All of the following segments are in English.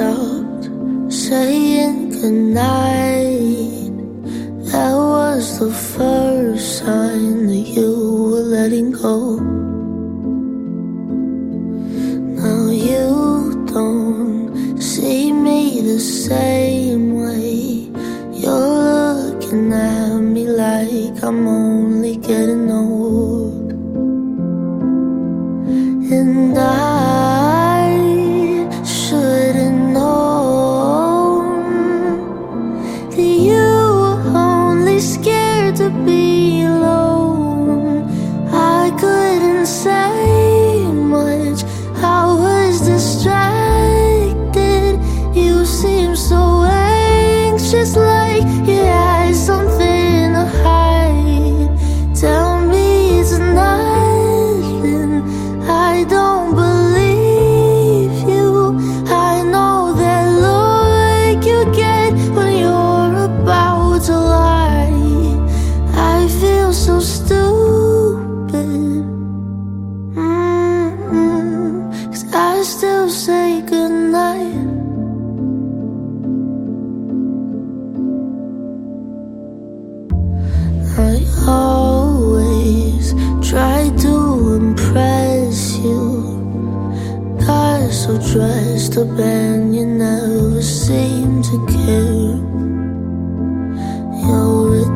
out saying goodnight. That was the first sign that you were letting go. Now you don't see me the same way. You're looking at me like I'm only getting old. And I should've known that you were only scared to be alone. I couldn't say much, I was distracted. You seem so anxious, like you had something to hide. Tell me it's nothing, I don't believe you. I know that look you get when you're about to lie. I feel so stupid, 'cause I still say goodnight. I always try to impress you. Got so dressed up and you never seem to care. Your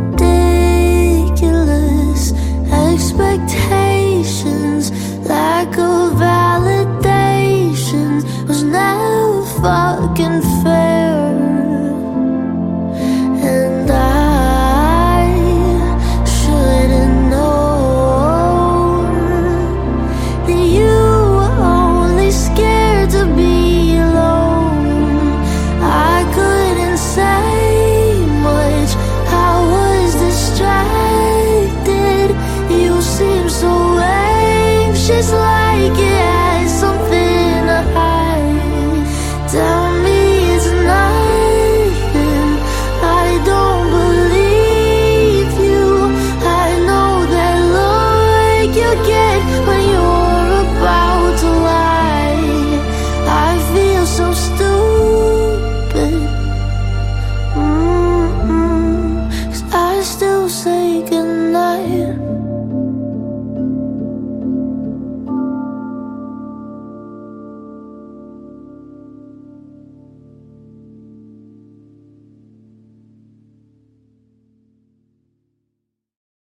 ridiculous expectations, lack of validation was never fucking fair.